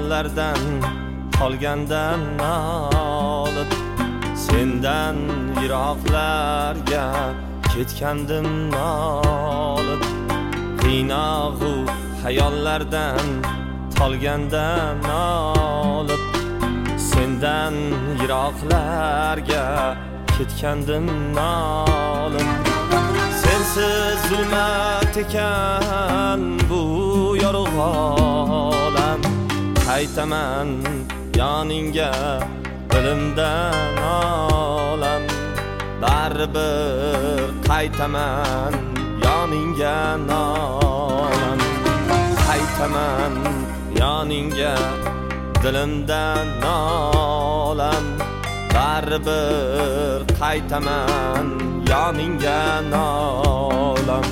hayollardan qolgandan nolib sendan yiroqlarga ketgandim nolib qiynog'u hayollardan qolgandan nolib sendan yiroqlarga ketgandim nolib sensiz zulmat ekan bu yorug' olam qaytaman yoningga dilimdan olam baribir qaytaman yoningga olam qaytaman yoningga dilimdan olam baribir qaytaman yoningga olam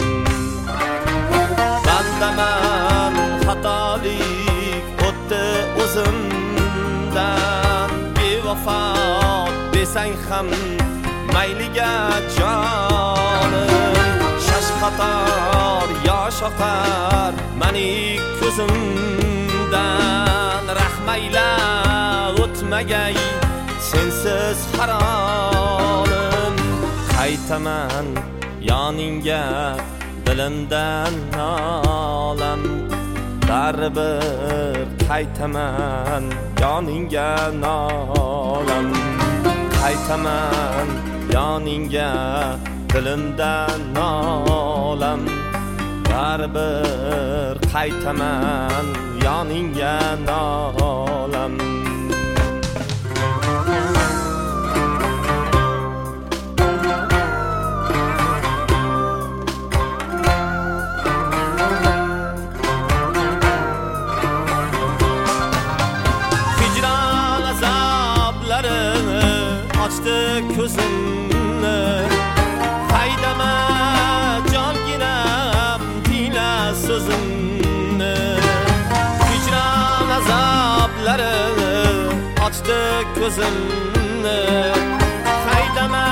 bandaman xatolik o'tdi o'zimdan bevafo desang ham mayliga jonim shashqator yosh oqar mening ko'zimdan rahmayla o'tmagay sensiz harolim qaytaman yoningga dilimdan olam baribir qaytaman yoningga olam qaytaman yoningga dilimdan olam baribir qaytaman yoningga olam açtı ko'zimni haydama jonginam tiyla so'zimni hijron azoblari ochdi ko'zimni haydama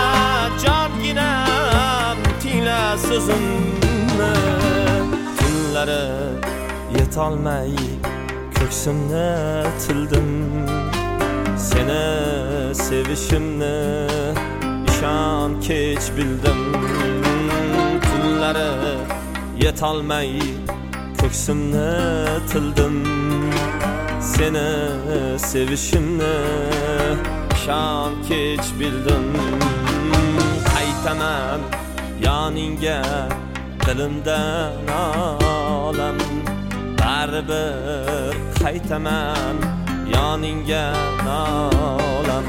jonginam tiyla so'zimni tunlari yetolmay ko'ksimni tildim seni sevishimni ishon kech bildim tunlari yetolmay ko'ksimni tildim seni sevishimni ishon kech bildim qaytaman yoningga dilimdan olam baribir qaytaman yoningga olam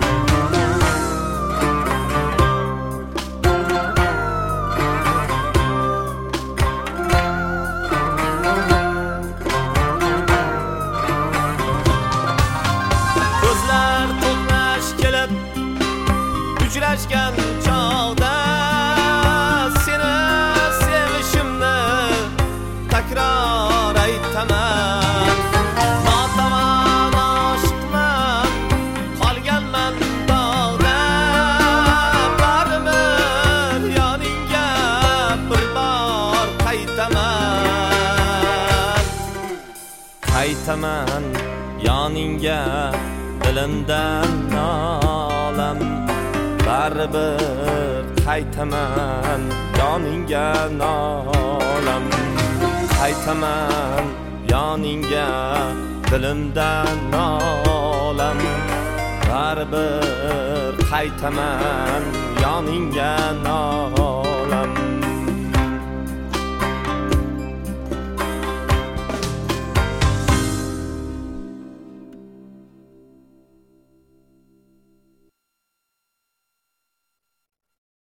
ko'zlar to'qnash kelib uchrashgan chog'da seni sevishimni takror aytaman qaytaman yoningga dilimdan olam baribir qaytaman yoningga olam qaytaman yoningga dilimdan olam baribir qaytaman yoningga olam